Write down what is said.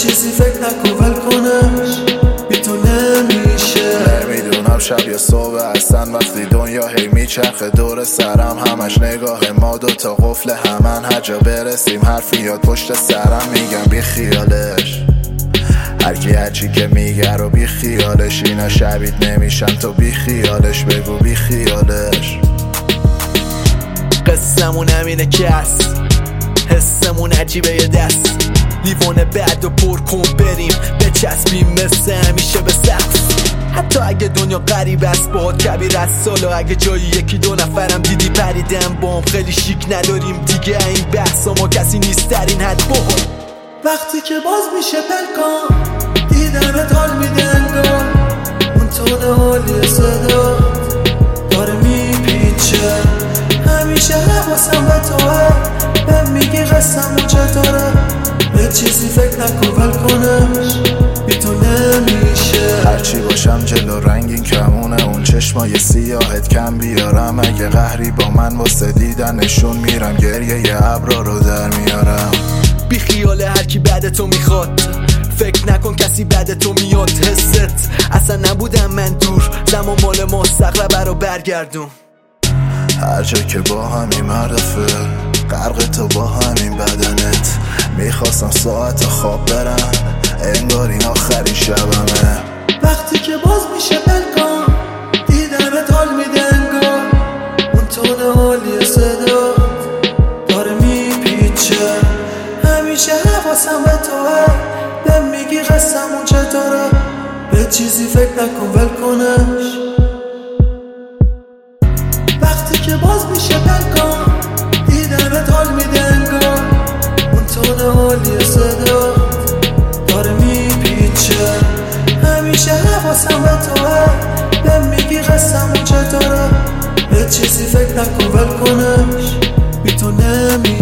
چیزی فکر نکن ول کنش بی تو نمیشه. نمیدونم شب یا صبح هستن وقتی دنیا هی میچرخه دور سرم، همش نگاه ما دوتا قفل همن، هر جا برسیم حرفی یاد پشت سرم میگم بی خیالش، هرکی هرچی که میگه رو بی خیالش، اینا شبیت نمیشن تو بی خیالش، بگو بی خیالش. قصمون همینه که هست، حسمون عجیبه یه دست، لیوان بعد و پر کن بریم بچسبیم مثل همیشه به سقف. حتی اگه دنیا غریب است باهات کبیر از سال، و اگه جایی یکی دو نفرم دیدی پریدم بام، خیلی شیک نداریم دیگه این بحثا، ما کسی نیست در این حد بابا. وقتی که باز میشه پلکان دیدمت حال میده انگار، اون تون حالی صدا داره میپیچه، همیشه حواسم به توه، به میگی قسمون چطوره، به چیزی فکر نکن ول کنش بی تو نمیشه. هرچی باشم جلو رنگین کمونه، اون چشمای سیاهت کم بیارم، اگه قهری با من واسه دیدنشون میرم، گریه ی ابرا رو در میارم. بی خیال هر کی بعد تو میخواد، فکر نکن کسی بعد تو میاد، حست اصلا نبودم من دور، زمان مال ما سقربه رو برگردون. هر جا که با همین مردفه غرق تو با همین بدنت، میخواستم ساعت خواب برم انگار این آخرین شبمه. وقتی که باز میشه پلکان دیدمت حال میده انگار، اون تون حالی صدا داره میپیچه، همیشه حواسم به توه، به میگی قسمون چطوره، به چیزی فکر نکن ول کنش. وقتی که باز میشه پلکان دیدمت حال میده انگار، اون تون حالی صدا داره میپیچه، همیشه حواسم به توه، به میگی قسمون چطوره، به چیزی فکر نکن ول کنش بی تو نمیشه.